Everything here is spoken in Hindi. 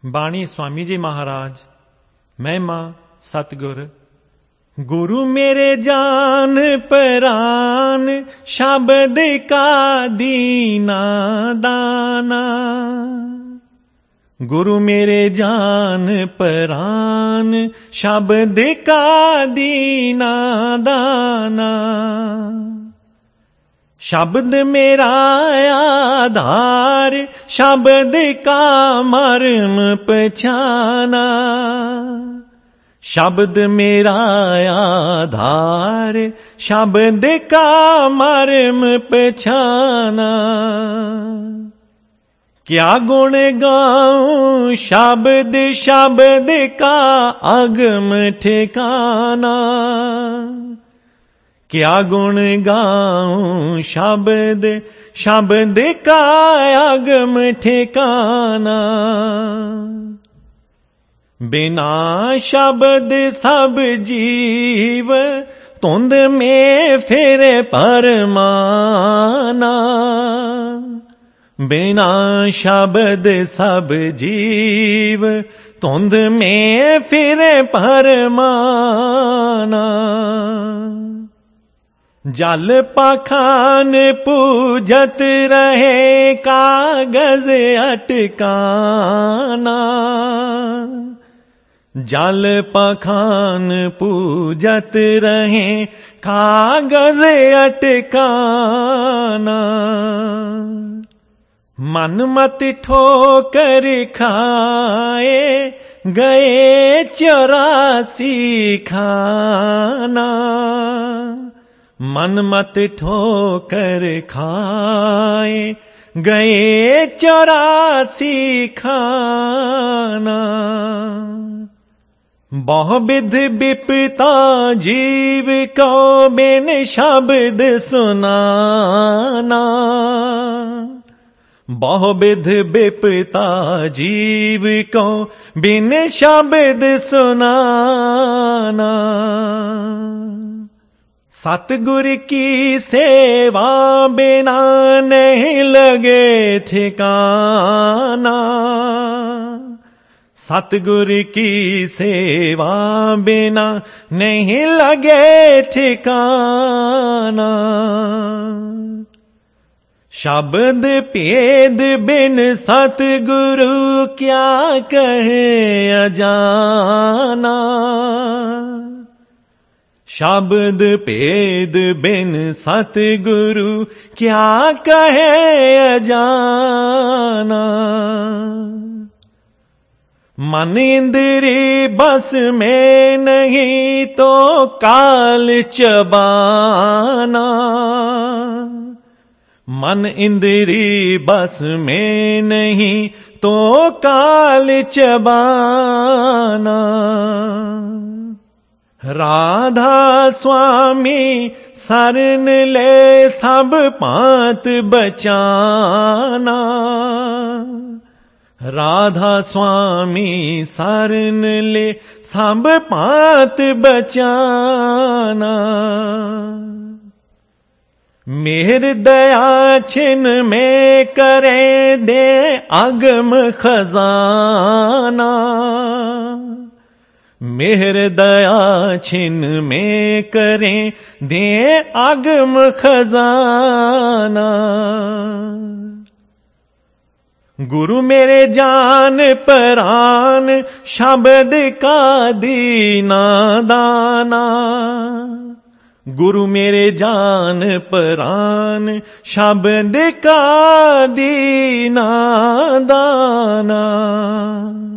बाणी स्वामी जी महाराज। महिमा सतगुर। गुरु मेरे जान परान, शब्द का दीना दाना। गुरु मेरे जान परान, शब्द का दीना दाना। शब्द मेरा आधार, शब्द का मर्म पहचाना। शब्द मेरा आधार, शब्द का मर्म पहचाना। क्या गुण गाऊं शब्द शब्द का अगम ठिकाना। क्या गुण गाऊं शब्द शब्द का अगम ठिकाना। बिना शब्द सब जीव, धुंध में फिर परमाना। बिना शब्द सब जीव, धुंध में फिर परमाना। जल पाखान पूजत रहे, कागज अटकाना। जल पाखान पूजत रहे, कागज अटकाना। मन मत ठोकर खाए, गए 84 खाना। मन मत ठोकर खाए, गए 84 खाना। बहुविध विपता जीव को बिन शब्द सुनाना। बहुविध विपता जीव को बिन शब्द सुनाना। सतगुर की सेवा बिना नहीं लगे ठिकाना। सतगुर की सेवा बिना नहीं लगे ठिकाना। शब्द भेद बिन सतगुरु क्या कहे अजाना। शब्द भेद बिन सतगुरु क्या कहे अजाना। मन इंद्री बस में नहीं तो काल चबाना। मन इंद्री बस में नहीं तो काल चबाना। राधा स्वामी शरण ले सब पांत बचाना। राधा स्वामी शरण ले सब पांत बचाना। मेहर दया छिन में करे दे अगम खजाना। मेहर दया छिन में करें दे अगम खजाना। गुरु मेरे जान परान, शब्द का दीना दाना। गुरु मेरे जान परान, शब्द का दीना दाना।